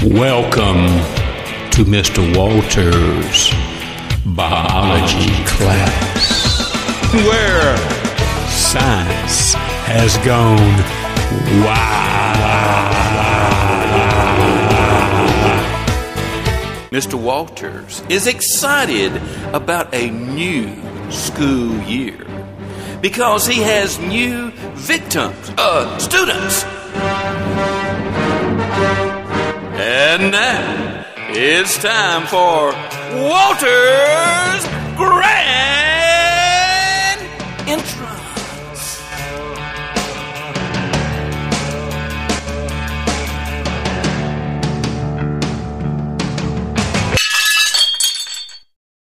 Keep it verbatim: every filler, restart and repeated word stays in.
Welcome to Mister Walters' biology class, where science has gone wild. Mister Walters is excited about a new school year because he has new victims, uh, students. And now, it's time for Walter's Grand